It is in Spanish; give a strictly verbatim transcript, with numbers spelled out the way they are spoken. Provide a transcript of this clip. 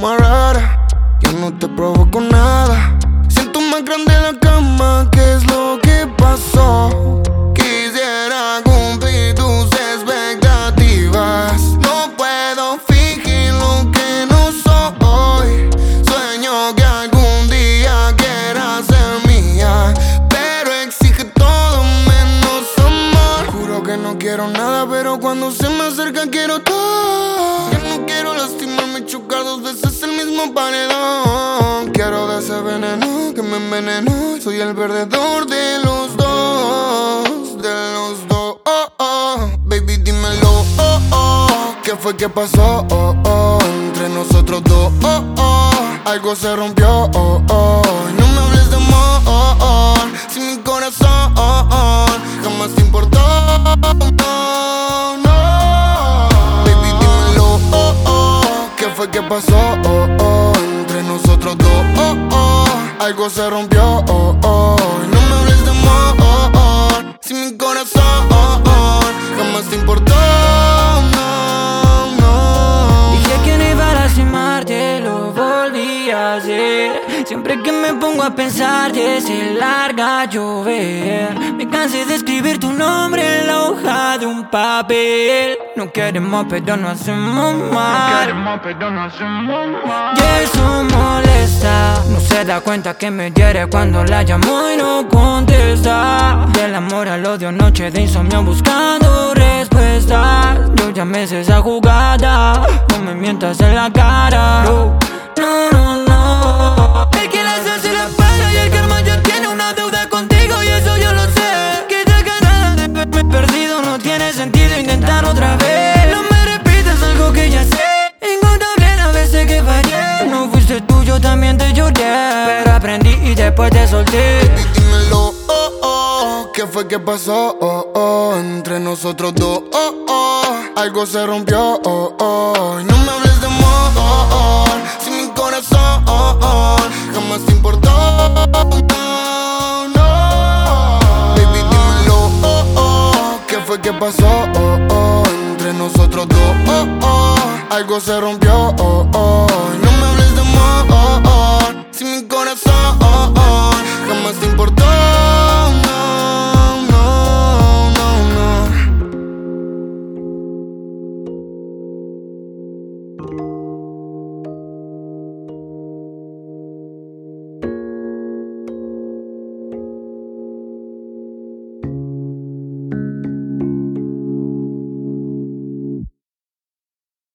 más rara. Yo no te provoco nada. Siento más grande la cama, ¿qué es lo que pasó? Quisiera cumplir tus expectativas. No puedo fingir lo que no soy. Sueño que algún día quieras ser mía, pero exige todo menos amor. Juro que no quiero nada, pero cuando se me acerca quiero todo. Yo no quiero lastimarme y chocar dos veces el mismo paredón. Quiero de ese veneno que me envenenó. Soy el perdedor de los dos, de los dos. Oh, oh. Baby, dímelo, oh, oh. ¿Qué fue que pasó? Oh, oh. Entre nosotros dos, oh, oh. Algo se rompió, oh, oh. No me hables de amor, si mi corazón jamás te importó, no, no. Baby, dímelo, oh, oh. ¿Qué fue que pasó? Oh, oh. Entre nosotros dos, oh, oh. Algo se rompió, oh, oh. No me hables de amor, si mi corazón jamás te importó, no, no. Dije que no iba a lastimarte, lo volví a hacer. Siempre que me pongo a pensar se larga a llover. Me cansé de escribir tu nombre en la hoja de un papel. No queremos pero no hacemos mal. No queremos pero no hacemos mal. Y eso molesta. No se da cuenta que me hiere cuando la llamo y no contesta. Del amor al odio, noche de insomnio buscando respuestas. Yo ya me sé esa jugada. No me mientas en la cara. No, no, no, no. El que las hace la paga y el karma ya tiene una deuda contigo y eso yo lo sé. Que te ganas de verme perdido, no tiene sentido intentar otra vez. No me repitas algo que ya sé. Incontable las veces que fallé. No fuiste tú, yo también te lloré, pero aprendí y después te solté. Baby, dímelo, oh, oh. ¿Qué fue que pasó? Oh, oh. Entre nosotros dos, oh, oh. Algo se rompió, oh, oh. No me hables de amor, si mi corazón jamás te importó, no, no. Baby, dímelo, oh, oh. ¿Qué fue que pasó? Oh, oh. Entre nosotros dos, oh, oh. Algo se rompió, oh, oh. No me hables de amor, si mi corazón jamás te importó, no, no, no, no.